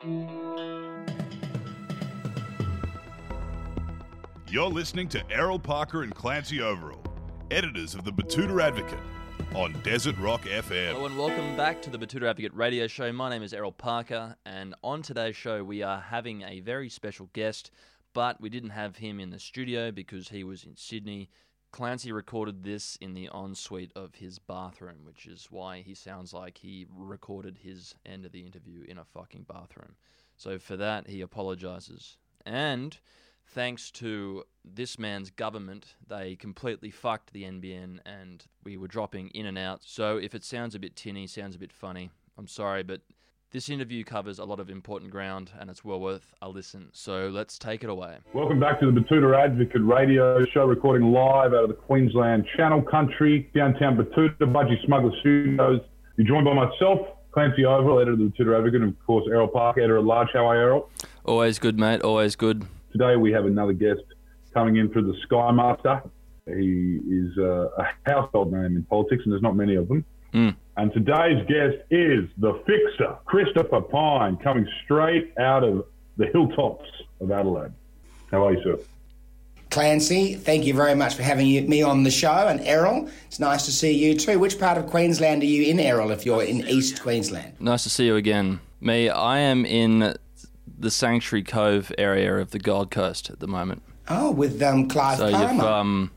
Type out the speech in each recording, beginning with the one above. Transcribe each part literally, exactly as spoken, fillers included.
You're listening to Errol Parker and Clancy Overall, editors of the Betoota Advocate, on Desert Rock F M. Hello and welcome back to the Betoota Advocate radio show. My name is Errol Parker, and on today's show we are having a very special guest, but we didn't have him in the studio because he was in Sydney. Clancy recorded this in the ensuite of his bathroom, which is why he sounds like he recorded his end of the interview in a fucking bathroom. So for that, he apologises. And thanks to this man's government, they completely fucked the N B N and we were dropping in and out. So if it sounds a bit tinny, sounds a bit funny, I'm sorry, but this interview covers a lot of important ground and it's well worth a listen. So let's take it away. Welcome back to the Betoota Advocate radio show, recording live out of the Queensland Channel Country, downtown Betoota, Budgie Smuggler Studios. You're joined by myself, Clancy Overall, editor of the Betoota Advocate, and of course Errol Parker, editor at large. How are you, Errol? Always good, mate. Always good. Today we have another guest coming in through the Sky Master. He is uh, a household name in politics, and there's not many of them. Mm. And today's guest is the Fixer, Christopher Pyne, coming straight out of the hilltops of Adelaide. How are you, sir? Clancy, thank you very much for having you, me on the show. And Errol, it's nice to see you too. Which part of Queensland are you in, Errol, if you're in East Queensland? Nice to see you again. Me, I am in the Sanctuary Cove area of the Gold Coast at the moment. Oh, with um, Clive so Palmer. So you've um,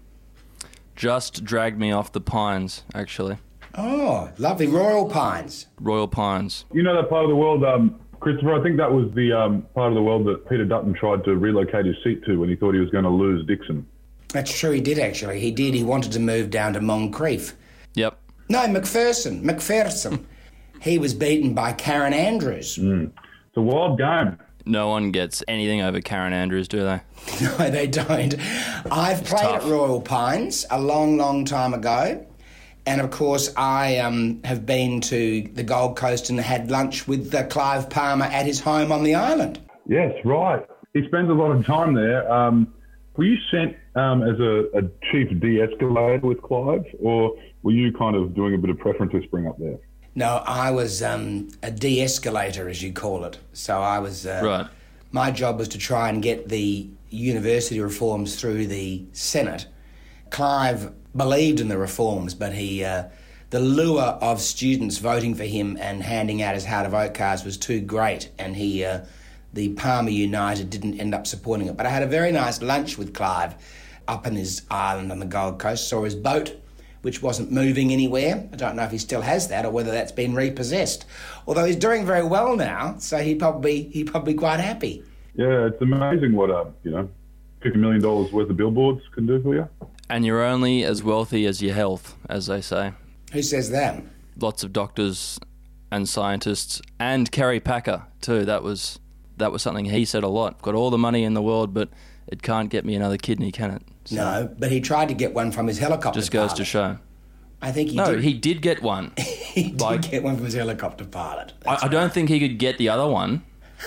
just dragged me off the Pines, actually. Oh, lovely. Royal Pines. Royal Pines. You know that part of the world, um, Christopher, I think that was the um, part of the world that Peter Dutton tried to relocate his seat to when he thought he was going to lose Dixon. That's true, he did actually. He did. He wanted to move down to Moncrief. Yep. No, McPherson. McPherson. He was beaten by Karen Andrews. Mm. It's a wild game. No one gets anything over Karen Andrews, do they? No, they don't. I've it's played tough. at Royal Pines a long, long time ago. And, of course, I um, have been to the Gold Coast and had lunch with uh, Clive Palmer at his home on the island. Yes, right. He spends a lot of time there. Um, were you sent um, as a, a chief de-escalator with Clive, or were you kind of doing a bit of preference whispering up there? No, I was um, a de-escalator, as you call it. So I was... Uh, right. My job was to try and get the university reforms through the Senate. Clive believed in the reforms, but he, uh, the lure of students voting for him and handing out his how-to-vote cards was too great, and he, uh, the Palmer United didn't end up supporting it. But I had a very nice lunch with Clive up in his island on the Gold Coast, saw his boat, which wasn't moving anywhere. I don't know if he still has that or whether that's been repossessed. Although he's doing very well now, so he'd probably, he'd probably quite happy. Yeah, it's amazing what, uh, you know, fifty million dollars worth of billboards can do for you. And you're only as wealthy as your health, as they say. Who says that? Lots of doctors and scientists, and Kerry Packer too. That was that was something he said a lot. Got all the money in the world, but it can't get me another kidney, can it? So no, but he tried to get one from his helicopter just goes pilot. to show. I think he no, did. he did get one. he did like, get one from his helicopter pilot. I, I don't think he could get the other one.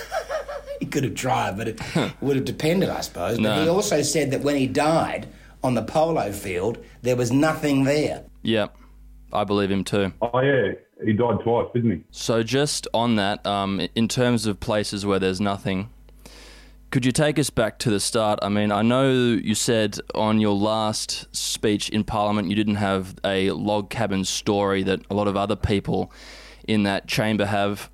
He could have tried, but it would have depended, I suppose. But no. he also said that when he died on the polo field, there was nothing there. Yep, I believe him too. Oh, yeah, he died twice, didn't he? So just on that, um, in terms of places where there's nothing, could you take us back to the start? I mean, I know you said on your last speech in Parliament you didn't have a log cabin story that a lot of other people in that chamber have.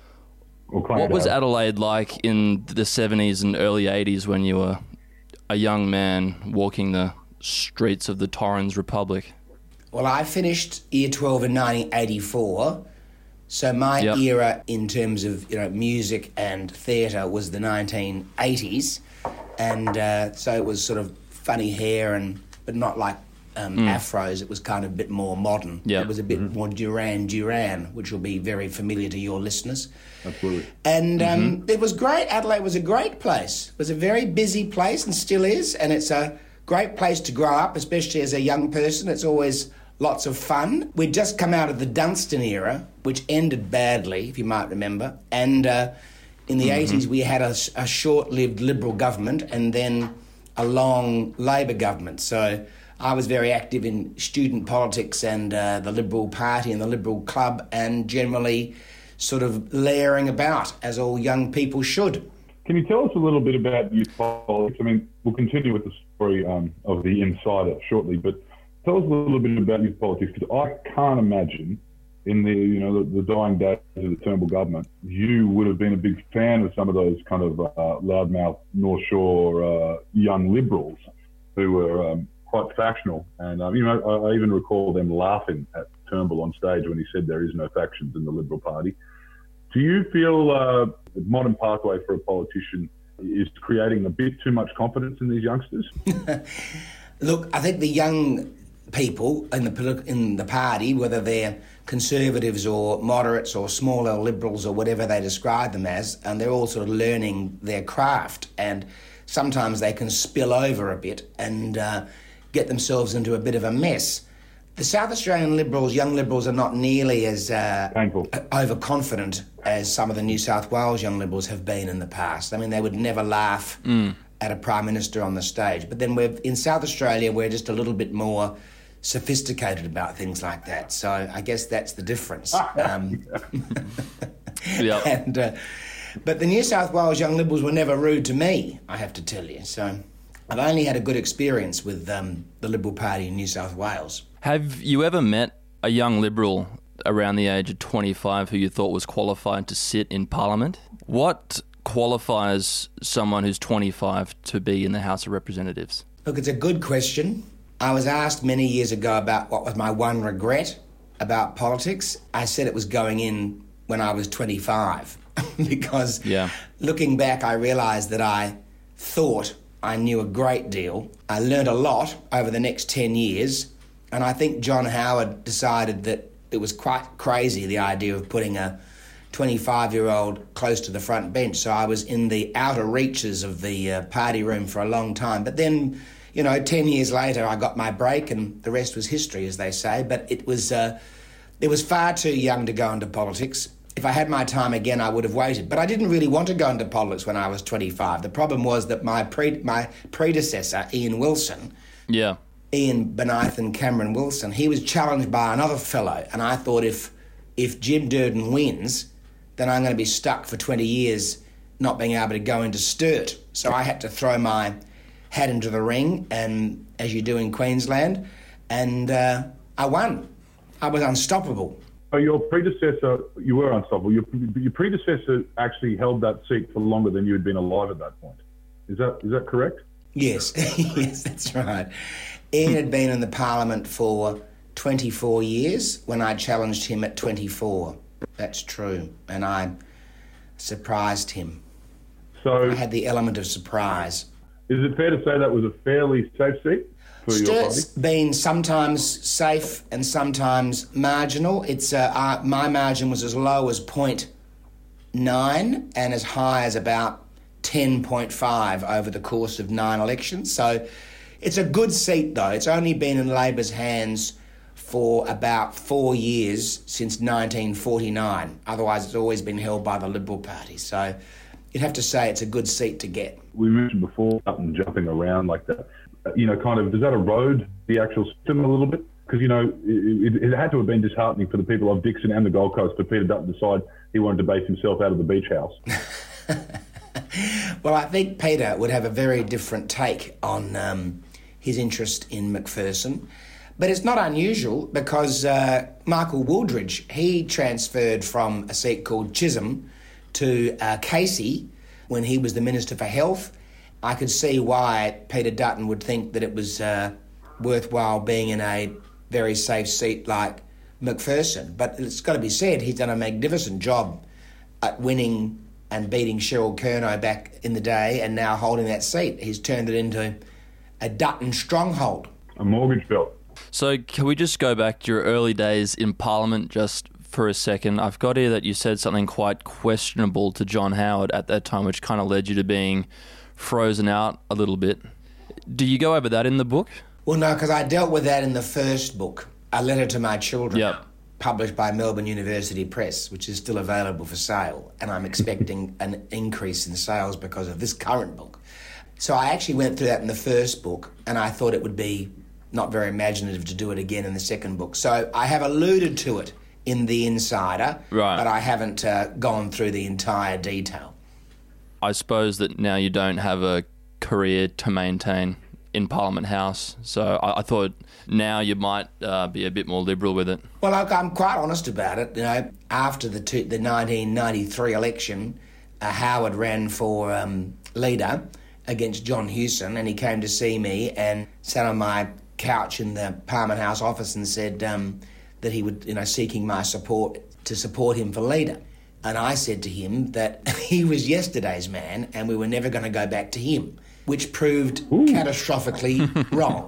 What was Adelaide like in the seventies and early eighties when you were a young man walking the streets of the Torrens Republic? Well, I finished Year twelve in nineteen eighty-four, so my yep. era in terms of you know music and theatre was the nineteen eighties, and uh, so it was sort of funny hair and but not like um, mm. afros. It was kind of a bit more modern. Yep. It was a bit mm-hmm. more Duran Duran, which will be very familiar to your listeners. Absolutely. And um, mm-hmm. it was great. Adelaide was a great place. It was a very busy place and still is, and it's a great place to grow up, especially as a young person. It's always lots of fun. We'd just come out of the Dunstan era, which ended badly, if you might remember, and uh, in the mm-hmm. eighties we had a, a short-lived Liberal government and then a long Labor government. So I was very active in student politics and uh, the Liberal Party and the Liberal Club, and generally sort of layering about, as all young people should. Can you tell us a little bit about youth politics? I mean, we'll continue with the story um, of the insider shortly, but tell us a little bit about youth politics, because I can't imagine in the, you know, the, the dying days of the Turnbull government, you would have been a big fan of some of those kind of uh, loudmouth North Shore uh, young liberals who were um, quite factional. And, um, you know, I, I even recall them laughing at Turnbull on stage when he said there is no factions in the Liberal Party. Do you feel uh, the modern pathway for a politician is creating a bit too much confidence in these youngsters? Look, I think the young people in the in the party, whether they're Conservatives or moderates or small L liberals or whatever they describe them as, and they're all sort of learning their craft, and sometimes they can spill over a bit and uh, get themselves into a bit of a mess. The South Australian Liberals, young Liberals, are not nearly as uh, Painful. overconfident as some of the New South Wales young Liberals have been in the past. I mean, they would never laugh mm. at a Prime Minister on the stage. But then we're, in South Australia, we're just a little bit more sophisticated about things like that. So I guess that's the difference. Um, yep. and, uh, but the New South Wales young Liberals were never rude to me, I have to tell you. So I've only had a good experience with um, the Liberal Party in New South Wales. Have you ever met a young Liberal around the age of twenty-five who you thought was qualified to sit in Parliament? What qualifies someone who's twenty-five to be in the House of Representatives? Look, it's a good question. I was asked many years ago about what was my one regret about politics. I said it was going in when I was twenty-five because yeah. looking back, I realised that I thought I knew a great deal. I learned a lot over the next ten years. And I think John Howard decided that it was quite crazy, the idea of putting a twenty-five-year-old close to the front bench. So I was in the outer reaches of the uh, party room for a long time. But then, you know, ten years later, I got my break and the rest was history, as they say. But it was, uh, it was far too young to go into politics. If I had my time again, I would have waited. But I didn't really want to go into politics when I was twenty-five. The problem was that my pre- my predecessor, Ian Wilson... Yeah. Ian Benaith and Cameron Wilson, he was challenged by another fellow, and I thought if if Jim Durden wins, then I'm going to be stuck for twenty years not being able to go into Sturt. So I had to throw my hat into the ring, and as you do in Queensland, and uh, I won. I was unstoppable. Oh, your predecessor, you were unstoppable. Your, your predecessor actually held that seat for longer than you had been alive at that point. Is that is that correct? Yes, yes, that's right. Ian had been in the Parliament for twenty-four years when I challenged him at twenty-four. That's true. And I surprised him. So I had the element of surprise. Is it fair to say that was a fairly safe seat for your party? Sturt's been sometimes safe and sometimes marginal. It's uh, uh, my margin was as low as zero point nine and as high as about ten point five over the course of nine elections. So it's a good seat, though. It's only been in Labor's hands for about four years since nineteen forty-nine. Otherwise, it's always been held by the Liberal Party. So you'd have to say it's a good seat to get. We mentioned before, and jumping around like that, you know, kind of, does that erode the actual system a little bit? Because, you know, it, it had to have been disheartening for the people of Dixon and the Gold Coast for Peter Dutton to decide he wanted to base himself out of the beach house. Well, I think Peter would have a very different take on um, his interest in Macpherson. But it's not unusual because uh, Michael Wooldridge, he transferred from a seat called Chisholm to uh, Casey when he was the Minister for Health. I could see why Peter Dutton would think that it was uh, worthwhile being in a very safe seat like Macpherson. But it's got to be said, he's done a magnificent job at winning and beating Cheryl Curnow back in the day and now holding that seat. He's turned it into a Dutton stronghold. A mortgage belt. So can we just go back to your early days in Parliament just for a second? I've got here that you said something quite questionable to John Howard at that time, which kind of led you to being frozen out a little bit. Do you go over that in the book? Well, no, because I dealt with that in the first book, A Letter to My Children, yep. published by Melbourne University Press, which is still available for sale, and I'm expecting an increase in sales because of this current book. So I actually went through that in the first book, and I thought it would be not very imaginative to do it again in the second book. So I have alluded to it in the Insider, right. but I haven't uh, gone through the entire detail. I suppose that now you don't have a career to maintain in Parliament House, so I, I thought now you might uh, be a bit more liberal with it. Well, look, I'm quite honest about it. You know, after the two, the nineteen ninety-three election, uh, Howard ran for um, leader against John Hewson, and he came to see me and sat on my couch in the Parliament House office and said um, that he would, you know, seeking my support to support him for leader. And I said to him that he was yesterday's man and we were never going to go back to him, which proved Ooh. catastrophically wrong.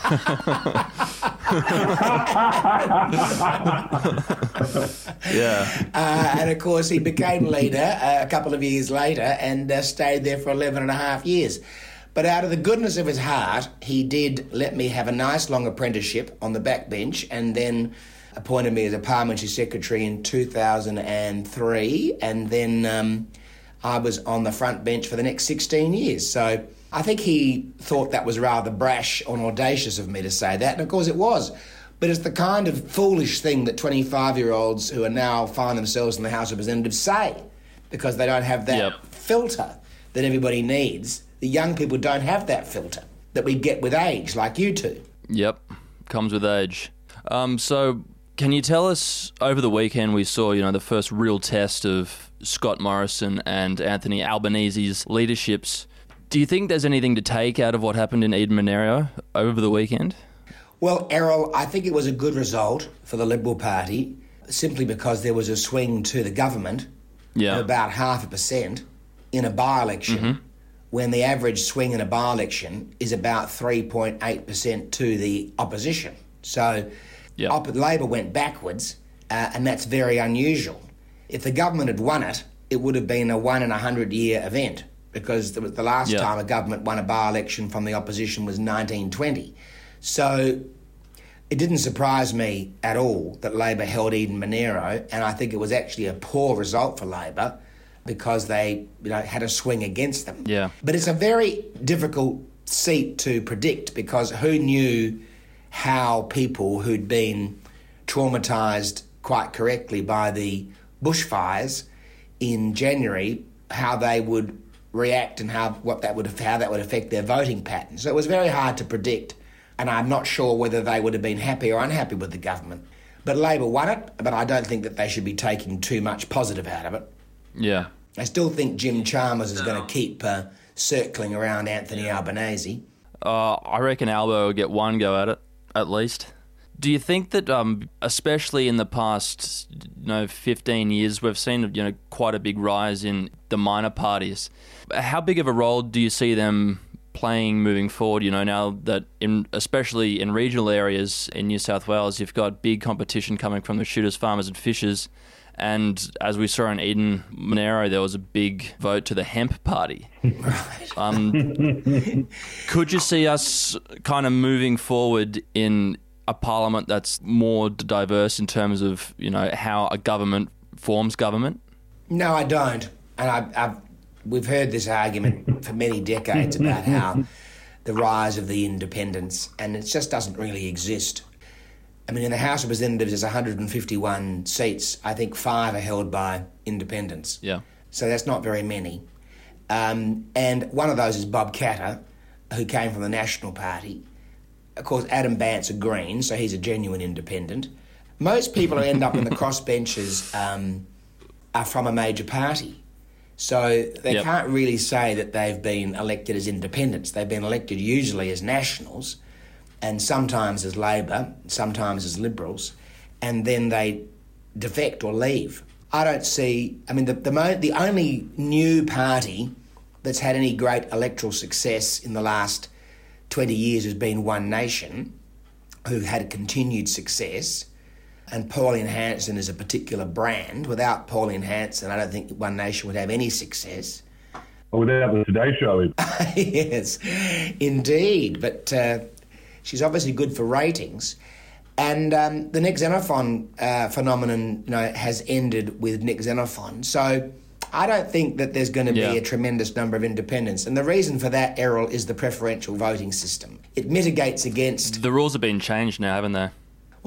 yeah. Uh, and of course, he became leader uh, a couple of years later and uh, stayed there for eleven and a half years. But out of the goodness of his heart, he did let me have a nice long apprenticeship on the backbench and then appointed me as a parliamentary secretary in two thousand three, and then um, I was on the front bench for the next sixteen years. So I think he thought that was rather brash or audacious of me to say that, and of course it was. But it's the kind of foolish thing that twenty-five-year-olds who are now find themselves in the House of Representatives say, because they don't have that yep. filter that everybody needs. The young people don't have that filter that we get with age, like you two. Yep, comes with age. Um, so... Can you tell us, over the weekend we saw, you know, the first real test of Scott Morrison and Anthony Albanese's leaderships. Do you think there's anything to take out of what happened in Eden Monaro over the weekend? Well, Errol, I think it was a good result for the Liberal Party, simply because there was a swing to the government yeah. of about half a percent in a by-election, mm-hmm. when the average swing in a by-election is about three point eight percent to the opposition. So... Yep. Op- Labor went backwards, uh, and that's very unusual. If the government had won it, it would have been a one in a hundred year event, because the, the last yep. time a government won a by-election from the opposition was nineteen twenty. So it didn't surprise me at all that Labor held Eden Monaro, and I think it was actually a poor result for Labor because they, you know, had a swing against them. Yeah. But it's a very difficult seat to predict, because who knew how people who'd been traumatised quite correctly by the bushfires in January, how they would react and how what that would how that would affect their voting patterns. So it was very hard to predict, and I'm not sure whether they would have been happy or unhappy with the government. But Labor won it, but I don't think that they should be taking too much positive out of it. Yeah. I still think Jim Chalmers is going to keep uh, circling around Anthony Albanese. Uh, I reckon Albo will get one go at it, at least. Do you think that, um, especially in the past, you know, fifteen years, we've seen, you know, quite a big rise in the minor parties? How big of a role do you see them playing moving forward? You know, now that, in, especially in regional areas in New South Wales, you've got big competition coming from the shooters, farmers, and fishers. And as we saw in Eden Monaro, there was a big vote to the hemp party. Right. Um, could you see us kind of moving forward in a parliament that's more diverse in terms of, you know, how a government forms government? No, I don't. And I, I've, we've heard this argument for many decades about how the rise of the independents, and it just doesn't really exist. I mean, in the House of Representatives, there's one hundred fifty-one seats. I think five are held by independents. Yeah. So that's not very many. Um, and one of those is Bob Katter, who came from the National Party. Of course, Adam Bant's a Green, so he's a genuine independent. Most people who end up in the crossbenches um, are from a major party. So they yep. can't really say that they've been elected as independents. They've been elected usually as nationals, and sometimes as Labor, sometimes as Liberals, and then they defect or leave. I don't see... I mean, the the, mo- the only new party that's had any great electoral success in the last twenty years has been One Nation, who had continued success, and Pauline Hanson is a particular brand. Without Pauline Hanson, I don't think One Nation would have any success. Or without the Today Show, even. Yes, indeed. But... Uh, She's obviously good for ratings. And um, the Nick Xenophon uh, phenomenon, you know, has ended with Nick Xenophon. So I don't think that there's going to yeah. be a tremendous number of independents. And the reason for that, Errol, is the preferential voting system. It mitigates against... The rules have been changed now, haven't they?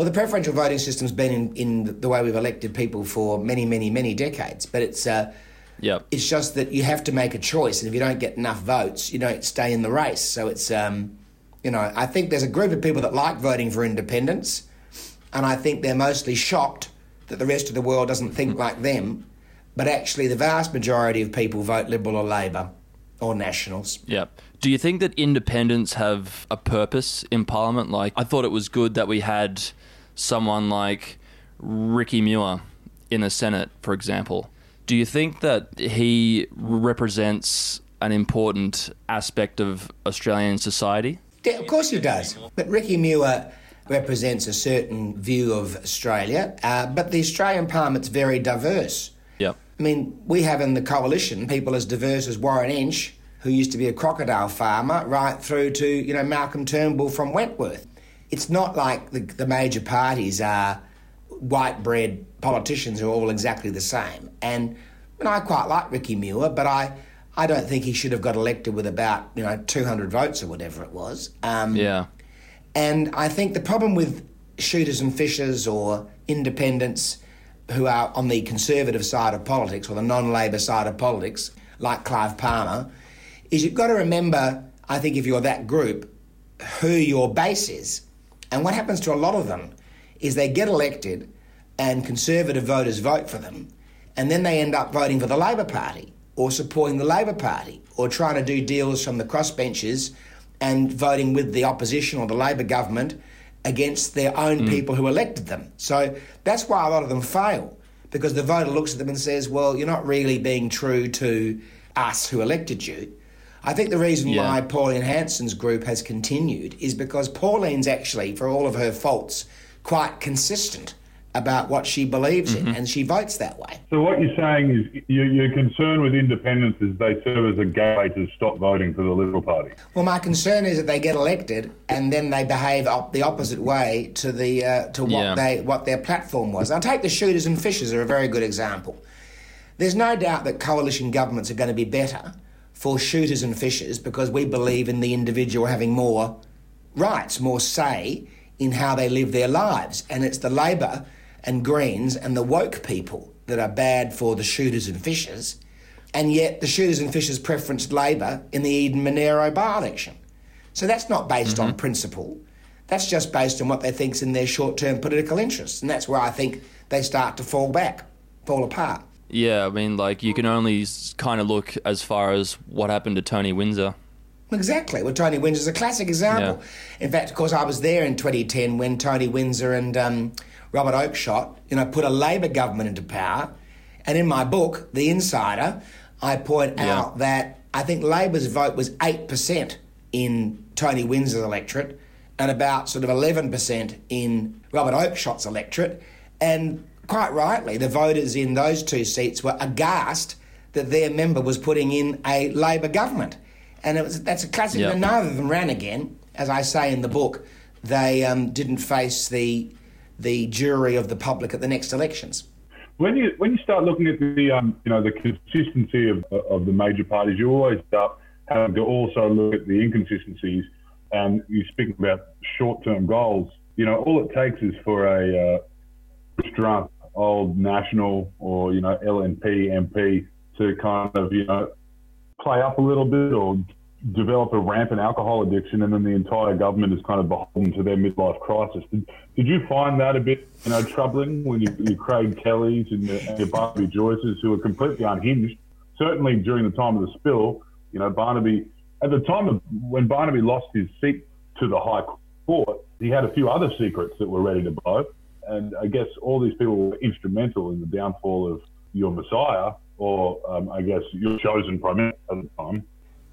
Well, the preferential voting system's been in, in the way we've elected people for many, many, many decades. But it's uh, yep. it's just that you have to make a choice, and if you don't get enough votes, you don't stay in the race. So it's, um, you know, I think there's a group of people that like voting for independence, and I think they're mostly shocked that the rest of the world doesn't think like them. But actually, the vast majority of people vote Liberal or Labor or Nationals. Yeah. Do you think that independents have a purpose in Parliament? Like, I thought it was good that we had someone like Ricky Muir in the Senate, for example. Do you think that he represents an important aspect of Australian society? Yeah, of course he does. But Ricky Muir represents a certain view of Australia, uh, but the Australian Parliament's very diverse. Yep. I mean, we have in the coalition people as diverse as Warren Inch, who used to be a crocodile farmer, right through to, you know, Malcolm Turnbull from Wentworth. It's not like the, the major parties are white-bread politicians who are all exactly the same. And, and I quite like Ricky Muir, but I, I don't think he should have got elected with about, you know, two hundred votes or whatever it was. Um, yeah. And I think the problem with shooters and fishers or independents who are on the conservative side of politics or the non-Labor side of politics, like Clive Palmer, is you've got to remember, I think if you're that group, who your base is. And what happens to a lot of them is they get elected and Conservative voters vote for them, and then they end up voting for the Labor Party or supporting the Labor Party or trying to do deals from the crossbenches and voting with the opposition or the Labor government against their own mm. people who elected them. So that's why a lot of them fail, because the voter looks at them and says, well, you're not really being true to us who elected you. I think the reason yeah. why Pauline Hanson's group has continued is because Pauline's actually, for all of her faults, quite consistent about what she believes mm-hmm. in, and she votes that way. So what you're saying is you, your concern with independents is they serve as a gateway to stop voting for the Liberal Party. Well, my concern is that they get elected and then they behave op- the opposite way to the uh, to what yeah. they what their platform was. I'll take the shooters and fishers are a very good example. There's no doubt that coalition governments are going to be better for shooters and fishers because we believe in the individual having more rights, more say in how they live their lives. And it's the Labor and Greens and the woke people that are bad for the shooters and fishers. And yet the shooters and fishers preferenced Labor in the Eden-Monero by-election. So that's not based mm-hmm. on principle. That's just based on what they think's in their short-term political interests. And that's where I think they start to fall back, fall apart. Yeah, I mean, like, you can only kind of look as far as what happened to Tony Windsor. Exactly. Well, Tony Windsor's a classic example. Yeah. In fact, of course, I was there in twenty ten when Tony Windsor and um, Robert Oakeshott, you know, put a Labor government into power. And in my book, The Insider, I point yeah. out that I think Labor's vote was eight percent in Tony Windsor's electorate and about sort of eleven percent in Robert Oakeshott's electorate. And quite rightly, the voters in those two seats were aghast that their member was putting in a Labor government. And it was that's a classic. Yep. And neither of them ran again. As I say in the book, they um, didn't face the the jury of the public at the next elections. When you when you start looking at the um, you know the consistency of of the major parties, you always start having to also look at the inconsistencies. And you speak about short-term goals. You know, all it takes is for a uh, drunk old National or you know L N P M P to kind of you know play up a little bit or develop a rampant alcohol addiction, and then the entire government is kind of beholden to their midlife crisis. Did, did you find that a bit, you know, troubling when you, you Craig Kellys and your, and your Barnaby Joyces, who were completely unhinged? Certainly during the time of the spill, you know, Barnaby, at the time of when Barnaby lost his seat to the High Court, he had a few other secrets that were ready to blow. And I guess all these people were instrumental in the downfall of your Messiah, or um, I guess your chosen Prime Minister at the time.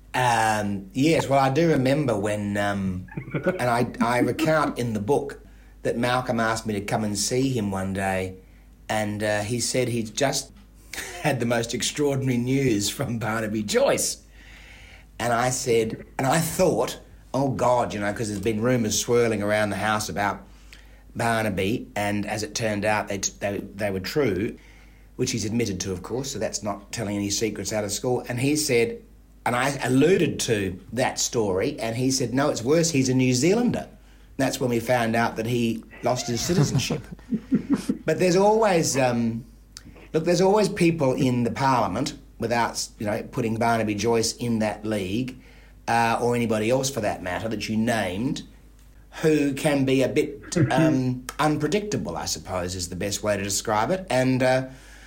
Um, yes, well, I do remember when, um, and I, I recount in the book that Malcolm asked me to come and see him one day, and uh, he said he'd just had the most extraordinary news from Barnaby Joyce. And I said, and I thought, oh God, you know, because there's been rumours swirling around the house about Barnaby, and as it turned out, they, they, they were true, which he's admitted to, of course, so that's not telling any secrets out of school. And he said, and I alluded to that story, and he said, no, it's worse, he's a New Zealander. That's when we found out that he lost his citizenship. But there's always, um, look, there's always people in the Parliament, without, you know, putting Barnaby Joyce in that league, uh, or anybody else for that matter that you named, who can be a bit um, unpredictable, I suppose, is the best way to describe it. And uh,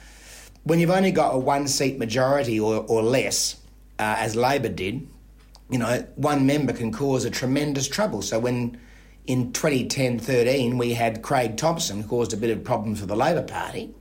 when you've only got a one-seat majority or, or less, uh, as Labor did, you know, one member can cause a tremendous trouble. So when in twenty ten thirteen we had Craig Thompson caused a bit of problems for the Labor Party,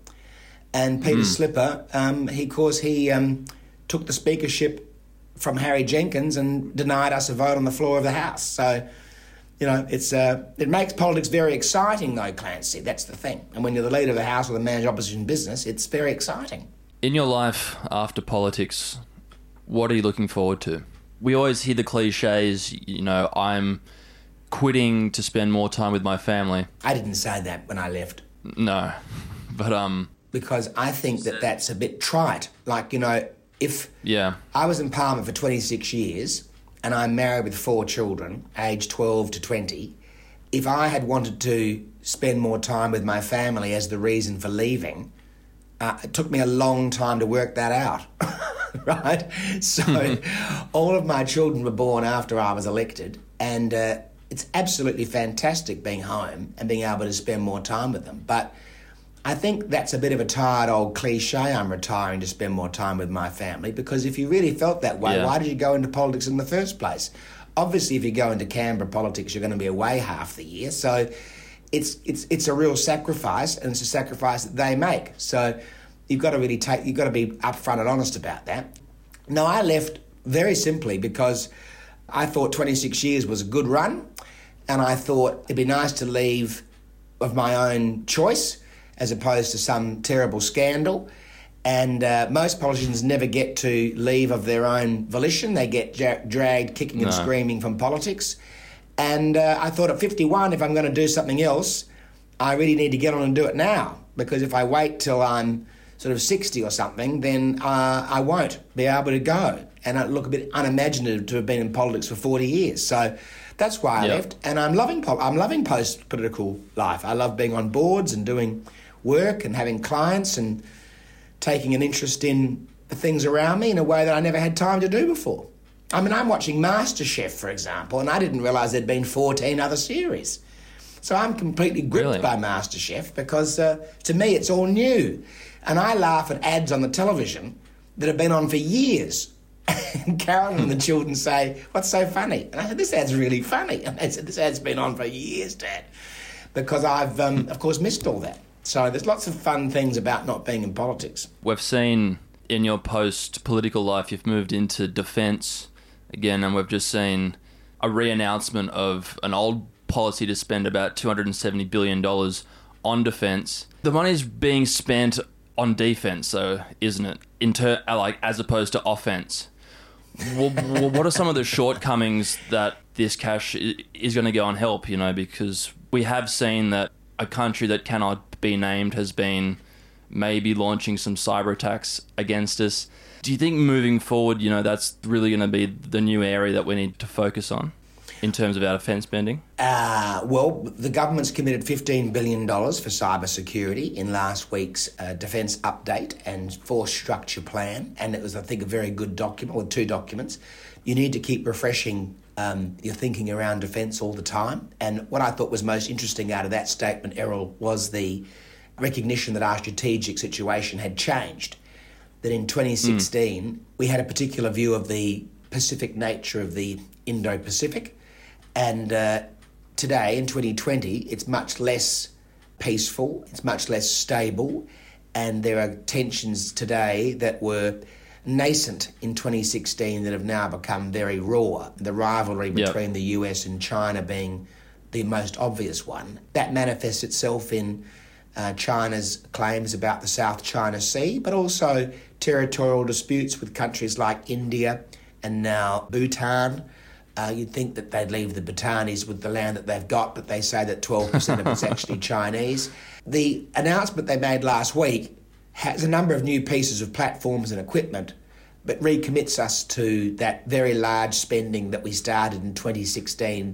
and Peter mm. Slipper, um, he caused, he um, took the speakership from Harry Jenkins and denied us a vote on the floor of the House. So, you know, it's uh, it makes politics very exciting, though, Clancy. That's the thing. And when you're the leader of the House or the manager of opposition business, it's very exciting. In your life after politics, what are you looking forward to? We always hear the cliches, you know, I'm quitting to spend more time with my family. I didn't say that when I left. No, but... um, because I think that that's a bit trite. Like, you know, if yeah. I was in Parliament for twenty-six years... and I'm married with four children, aged twelve to twenty, if I had wanted to spend more time with my family as the reason for leaving, uh, it took me a long time to work that out, right? So all of my children were born after I was elected, and uh, it's absolutely fantastic being home and being able to spend more time with them. But I think that's a bit of a tired old cliche, I'm retiring to spend more time with my family, because if you really felt that way, yeah. why did you go into politics in the first place? Obviously, if you go into Canberra politics, you're going to be away half the year. So it's it's it's a real sacrifice, and it's a sacrifice that they make. So you've got to really take, you've got to be upfront and honest about that. No, I left very simply because I thought twenty-six years was a good run, and I thought it'd be nice to leave of my own choice, as opposed to some terrible scandal. And uh, most politicians never get to leave of their own volition. They get ja- dragged kicking no. and screaming from politics. And uh, I thought at fifty-one, if I'm going to do something else, I really need to get on and do it now. Because if I wait till I'm sort of sixty or something, then uh, I won't be able to go. And I look a bit unimaginative to have been in politics for forty years. So that's why I yep. left. And I'm loving pol- I'm loving post-political life. I love being on boards and doing work and having clients and taking an interest in the things around me in a way that I never had time to do before. I mean, I'm watching MasterChef, for example, and I didn't realise there'd been fourteen other series. So I'm completely gripped really? by MasterChef because, uh, to me, it's all new. And I laugh at ads on the television that have been on for years. And Karen and the children say, what's so funny? And I said, this ad's really funny. And they said, this ad's been on for years, Dad. Because I've, um, of course, missed all that. So there's lots of fun things about not being in politics. We've seen in your post-political life you've moved into defence again, and we've just seen a re-announcement of an old policy to spend about two hundred seventy billion dollars on defence. The money's being spent on defence, though, isn't it? In ter- like as opposed to offence. Well, what are some of the shortcomings that this cash is going to go and help, you know, because we have seen that a country that cannot be named has been maybe launching some cyber attacks against us. Do you think moving forward, you know, that's really going to be the new area that we need to focus on in terms of our defence spending? Uh, well, the government's committed fifteen billion dollars for cyber security in last week's uh, defence update and force structure plan, and it was, I think, a very good document, or two documents. You need to keep refreshing um, your thinking around defence all the time. And what I thought was most interesting out of that statement, Errol, was the recognition that our strategic situation had changed. That in twenty sixteen, mm. we had a particular view of the Pacific nature of the Indo-Pacific. And uh, today, in twenty twenty, it's much less peaceful, it's much less stable, and there are tensions today that were nascent in twenty sixteen that have now become very raw. The rivalry between yep. the U S and China being the most obvious one. That manifests itself in uh, China's claims about the South China Sea, but also territorial disputes with countries like India and now Bhutan. Uh, you'd think that they'd leave the Bhutanis with the land that they've got, but they say that twelve percent of it's actually Chinese. The announcement they made last week has a number of new pieces of platforms and equipment, but recommits us to that very large spending that we started in twenty sixteen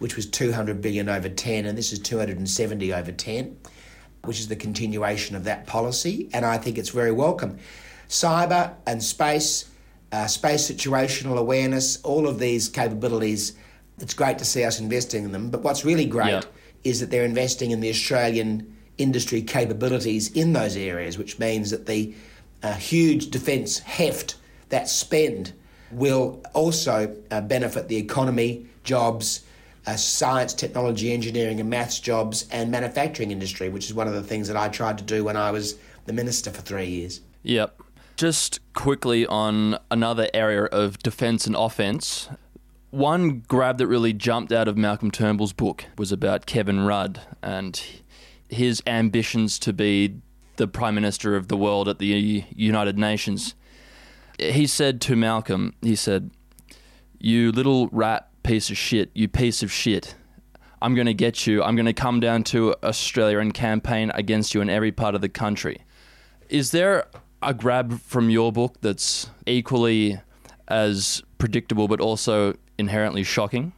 which was two hundred billion over ten, and this is two hundred seventy over ten, which is the continuation of that policy, and I think it's very welcome. Cyber and space, uh, space situational awareness, all of these capabilities, it's great to see us investing in them, but what's really great Yeah. is that they're investing in the Australian industry capabilities in those areas, which means that the uh, huge defence heft, that spend, will also uh, benefit the economy, jobs, uh, science, technology, engineering and maths jobs, and manufacturing industry, which is one of the things that I tried to do when I was the minister for three years. Yep. Just quickly on another area of defence and offence, one grab that really jumped out of Malcolm Turnbull's book was about Kevin Rudd and his ambitions to be the Prime Minister of the world at the United Nations. He said to Malcolm, he said, "You little rat piece of shit, you piece of shit. I'm going to get you. I'm going to come down to Australia and campaign against you in every part of the country." Is there a grab from your book that's equally as predictable but also inherently shocking?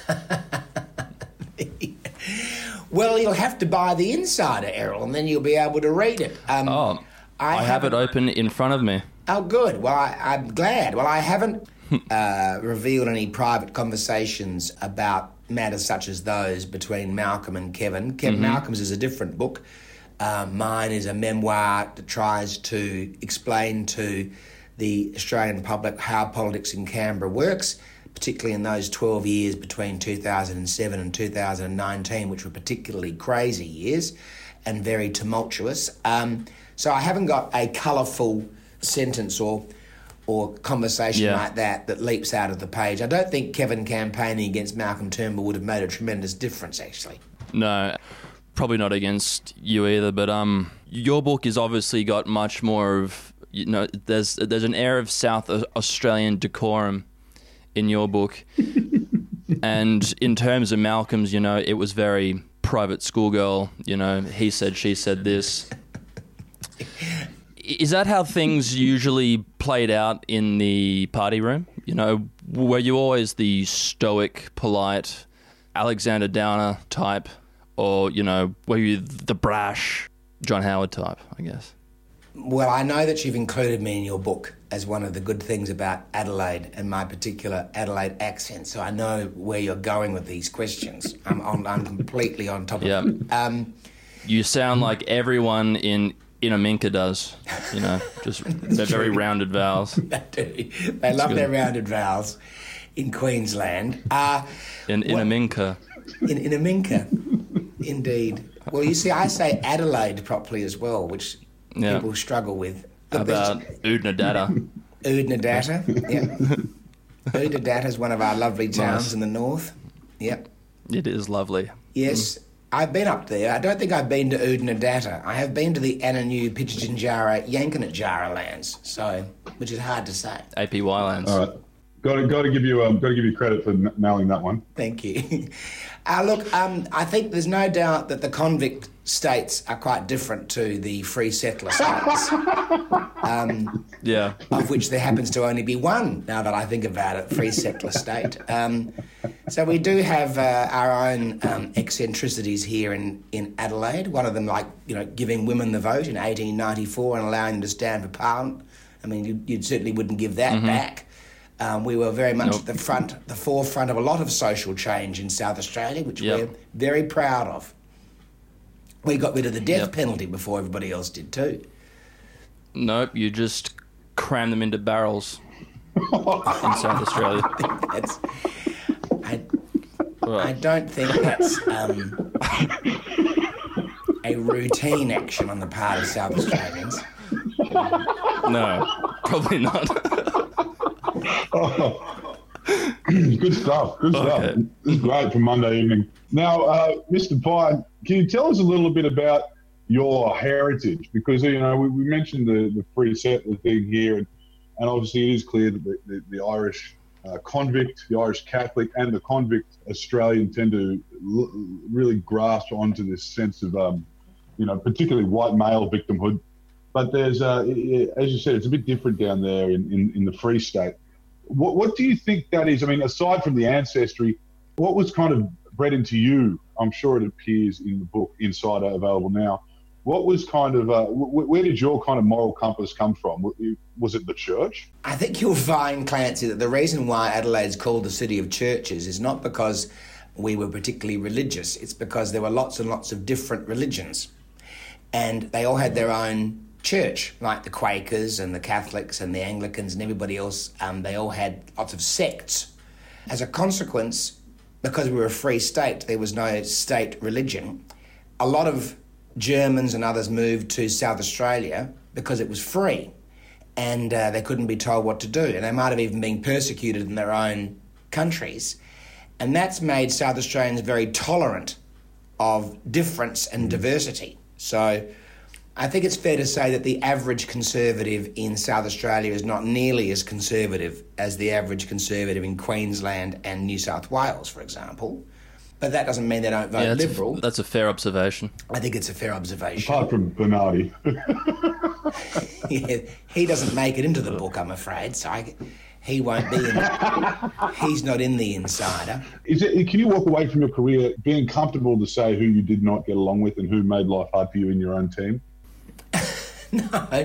Well, you'll have to buy the Insider, Errol, and then you'll be able to read it. Um, Oh, I, I have it open in front of me. Oh, good. Well, I, I'm glad. Well, I haven't uh, revealed any private conversations about matters such as those between Malcolm and Kevin. Kevin Mm-hmm. Malcolm's is a different book. Uh, mine is a memoir that tries to explain to the Australian public how politics in Canberra works, particularly in those twelve years between two thousand seven and two thousand nineteen, which were particularly crazy years and very tumultuous. Um, so I haven't got a colourful sentence or or conversation Yeah. like that that leaps out of the page. I don't think Kevin campaigning against Malcolm Turnbull would have made a tremendous difference, actually. No, probably not against you either, but um, your book has obviously got much more of, you know, there's there's an air of South Australian decorum in your book. And in terms of Malcolm's, you know, it was very private schoolgirl, you know, he said, she said this. Is that how things usually played out in the party room? You know, were you always the stoic, polite, Alexander Downer type, or, you know, were you the brash John Howard type, I guess? Well, I know that you've included me in your book as one of the good things about Adelaide and my particular Adelaide accent, so I know where you're going with these questions. I'm on, I'm completely on top of Yeah. it. Um, You sound like everyone in Inaminka does, you know, just they're very rounded vowels. they do. They love good. their rounded vowels in Queensland. Uh, In well, Inaminka. in Inaminka, indeed. Well, you see, I say Adelaide properly as well, which Yeah. people struggle with. Look, About Oodnadatta. Oodnadatta, yeah. Oodnadatta is one of our lovely towns Nice. in the north. Yep. It is lovely. Yes, I've been up there. I don't think I've been to Oodnadatta. I have been to the Ananu, Pitjantjatjara, Yankunytjatjara lands, so which is hard to say. A P Y lands. All right. Got to, got to give you, um, got to give you credit for n- nailing that one. Thank you. Uh, look, um, I think there's no doubt that the convict states are quite different to the free settler states, um, Yeah. of which there happens to only be one, now that I think about it, free settler state. Um, so we do have uh, our own um, eccentricities here in, in Adelaide, one of them like, you know, giving women the vote in eighteen ninety-four and allowing them to stand for Parliament. I mean, you, you certainly wouldn't give that mm-hmm. back. Um, we were very much Nope. at the front, the forefront of a lot of social change in South Australia, which Yep. we're very proud of. We got rid of the death Yep. penalty before everybody else did too. Nope, you just cram them into barrels in South Australia. That's, I, Right. I don't think that's um, a routine action on the part of South Australians. No, probably not. Oh, good stuff. Good stuff. Okay. This is great for Monday evening. Now, uh, Mister Pine, can you tell us a little bit about your heritage? Because, you know, we, we mentioned the, the free settler thing here, and, and obviously it is clear that the, the, the Irish uh, convict, the Irish Catholic, and the convict Australian tend to l- really grasp onto this sense of, um, you know, particularly white male victimhood. But there's, uh, as you said, it's a bit different down there in, in, in the Free State. What, what do you think that is? I mean, aside from the ancestry, what was kind of bred into you. I'm sure it appears in the book Insider, available now. What was kind of, uh, w- where did your kind of moral compass come from? Was it the church? I think you'll find, Clancy, that the reason why Adelaide's called the city of churches is not because we were particularly religious. It's because there were lots and lots of different religions. And they all had their own church, like the Quakers and the Catholics and the Anglicans and everybody else. Um, they all had lots of sects. As a consequence, because we were a free state, there was no state religion. A lot of Germans and others moved to South Australia because it was free and uh, they couldn't be told what to do. And they might have even been persecuted in their own countries. And that's made South Australians very tolerant of difference and diversity. So I think it's fair to say that the average Conservative in South Australia is not nearly as conservative as the average Conservative in Queensland and New South Wales, for example. But that doesn't mean they don't vote yeah, that's Liberal. A, that's a fair observation. I think it's a fair observation. Apart from Bernardi. yeah, he doesn't make it into the book, I'm afraid, so I, he won't be in it. He's not in the Insider. Is it? Can you walk away from your career being comfortable to say who you did not get along with and who made life hard for you in your own team? No.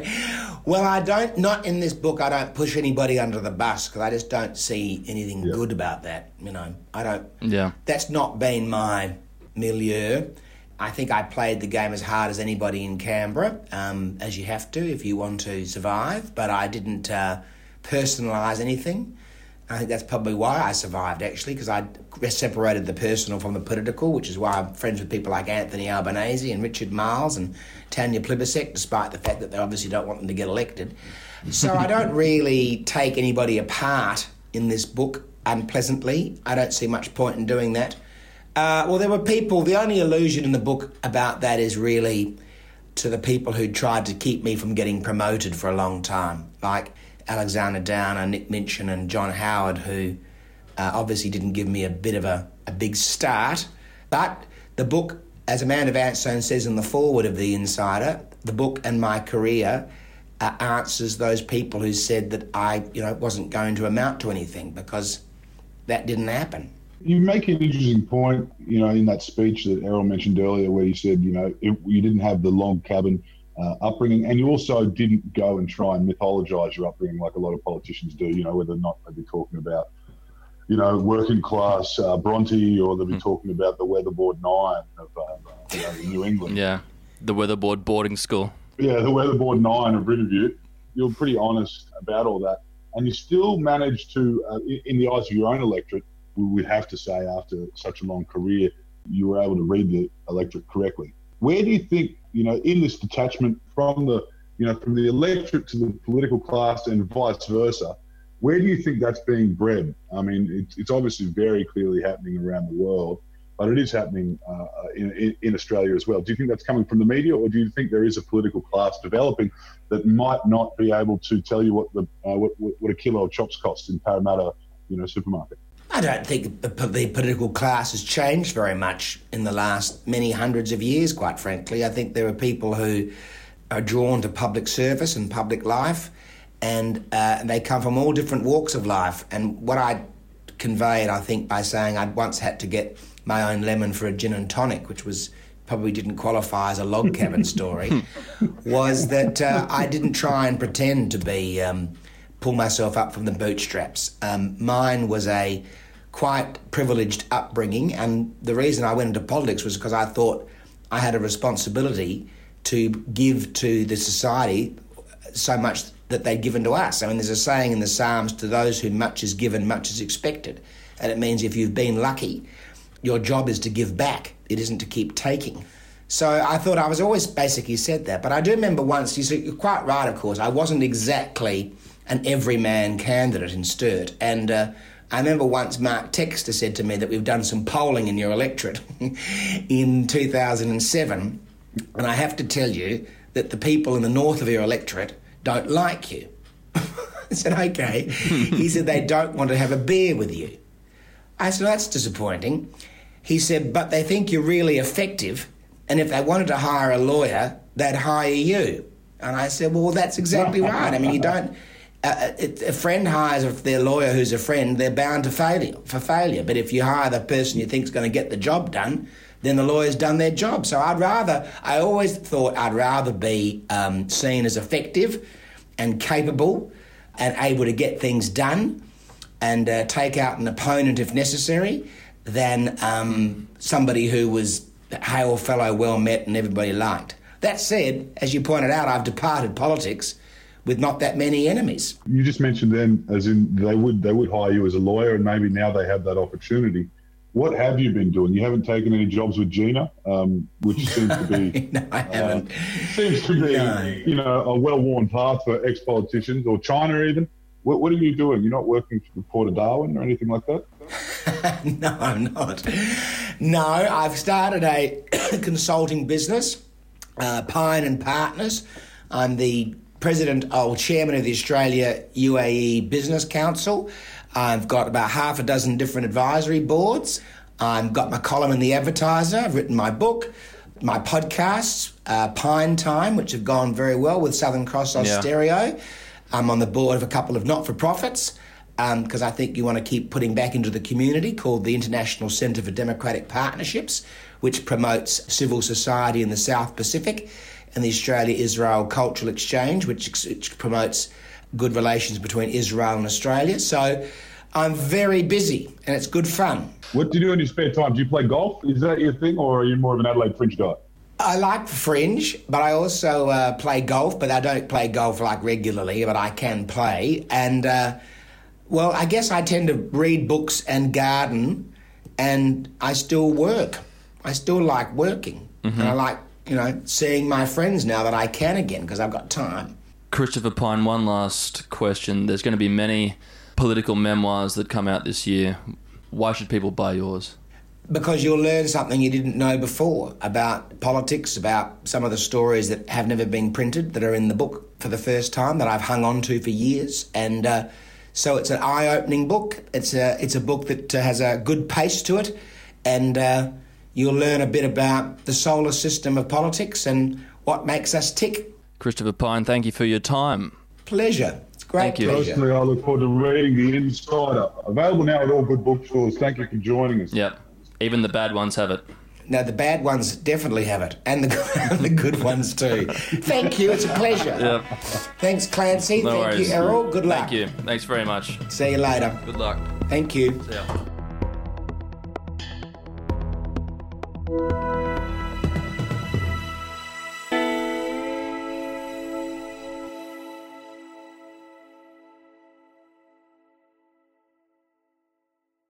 Well, I don't, not in this book, I don't push anybody under the bus because I just don't see anything yeah. good about that. You know, I don't, yeah. That's not been my milieu. I think I played the game as hard as anybody in Canberra, um, as you have to if you want to survive, but I didn't uh, personalise anything. I think that's probably why I survived, actually, because I separated the personal from the political, which is why I'm friends with people like Anthony Albanese and Richard Marles and Tanya Plibersek, despite the fact that they obviously don't want them to get elected. So I don't really take anybody apart in this book unpleasantly. I don't see much point in doing that. Uh, well, there were people, the only allusion in the book about that is really to the people who tried to keep me from getting promoted for a long time, like Alexander Downer, Nick Minchin and John Howard, who uh, obviously didn't give me a bit of a, a big start. But the book, as Amanda Vanstone says in the foreword of The Insider, the book and my career uh, answers those people who said that I, you know, wasn't going to amount to anything, because that didn't happen. You make an interesting point, you know, in that speech that Errol mentioned earlier, where you said, you know, it, you didn't have the log cabin Uh, upbringing, and you also didn't go and try and mythologise your upbringing like a lot of politicians do, you know, whether or not they'd be talking about, you know, working class uh, Bronte, or they'd be mm. talking about the Weatherboard Nine of uh, you know, New England. Yeah, the Weatherboard boarding school. Yeah, the Weatherboard Nine of Riverview. You're pretty honest about all that, and you still managed to, uh, in the eyes of your own electorate, we would have to say after such a long career, you were able to read the electorate correctly. Where do you think, you know, in this detachment from the, you know, from the electorate to the political class and vice versa, where do you think that's being bred? I mean, it's, it's obviously very clearly happening around the world, but it is happening uh, in, in, in Australia as well. Do you think that's coming from the media, or do you think there is a political class developing that might not be able to tell you what the uh, what, what a kilo of chops costs in Parramatta, you know, supermarket? I don't think the, the political class has changed very much in the last many hundreds of years, quite frankly. I think there are people who are drawn to public service and public life, and uh, they come from all different walks of life. And what I conveyed, I think, by saying I'd once had to get my own lemon for a gin and tonic, which was probably didn't qualify as a log cabin story, was that uh, I didn't try and pretend to be... Um, pull myself up from the bootstraps. Um, mine was a quite privileged upbringing, and the reason I went into politics was because I thought I had a responsibility to give to the society so much that they'd given to us. I mean, there's a saying in the Psalms, to those whom much is given, much is expected. And it means if you've been lucky, your job is to give back. It isn't to keep taking. So I thought I was always basically said that. But I do remember once, you see, you're quite right, of course, I wasn't exactly an everyman candidate in Sturt. And uh, I remember once Mark Textor said to me that we've done some polling in your electorate in two thousand seven, and I have to tell you that the people in the north of your electorate don't like you. I said, OK. He said they don't want to have a beer with you. I said, that's disappointing. He said, but they think you're really effective, and if they wanted to hire a lawyer, they'd hire you. And I said, well, that's exactly right. I mean, you don't... Uh, it, a friend hires their lawyer who's a friend, they're bound to failure for failure. But if you hire the person you think's going to get the job done, then the lawyer's done their job. So I'd rather, I always thought I'd rather be um, seen as effective and capable and able to get things done and uh, take out an opponent if necessary than um, somebody who was hail fellow, well met and everybody liked. That said, as you pointed out, I've departed politics with not that many enemies. You just mentioned then, as in they would they would hire you as a lawyer, and maybe now they have that opportunity. What have you been doing? You haven't taken any jobs with Gina, um, which seems to be no, I haven't. Uh, seems to be no. you know a well-worn path for ex-politicians or China even. What, what are you doing? You're not working for Port of Darwin or anything like that? No, I'm not. No, I've started a consulting business, uh, Pine and Partners. I'm the President or Chairman of the Australia U A E Business Council. I've got about half a dozen different advisory boards. I've got my column in The Advertiser. I've written my book, my podcasts, uh, Pine Time, which have gone very well with Southern Cross Austereo. Yeah. I'm on the board of a couple of not-for-profits because um, I think you want to keep putting back into the community, called the International Centre for Democratic Partnerships, which promotes civil society in the South Pacific, and the Australia-Israel Cultural Exchange, which, which promotes good relations between Israel and Australia. So I'm very busy, and it's good fun. What do you do in your spare time? Do you play golf? Is that your thing, or are you more of an Adelaide Fringe guy? I like Fringe, but I also uh, play golf, but I don't play golf like regularly, but I can play. And, uh, well, I guess I tend to read books and garden, and I still work. I still like working, mm-hmm. and I like you know, seeing my friends now that I can again because I've got time. Christopher Pyne, one last question. There's going to be many political memoirs that come out this year. Why should people buy yours? Because you'll learn something you didn't know before about politics, about some of the stories that have never been printed that are in the book for the first time that I've hung on to for years. And uh, so it's an eye-opening book. It's a, it's a book that uh, has a good pace to it, and uh, you'll learn a bit about the solar system of politics and what makes us tick. Christopher Pyne, thank you for your time. Pleasure. It's a great thank you. pleasure. Personally, I look forward to reading The Insider. Available now at all good bookstores. Thank you for joining us. Yep. Even the bad ones have it. No, the bad ones definitely have it, and the, and the good ones too. Thank you. It's a pleasure. Yep. Thanks, Clancy. No Thank worries. you, Errol. Good luck. Thank you. Thanks very much. See you later. Good luck. Thank you. See ya.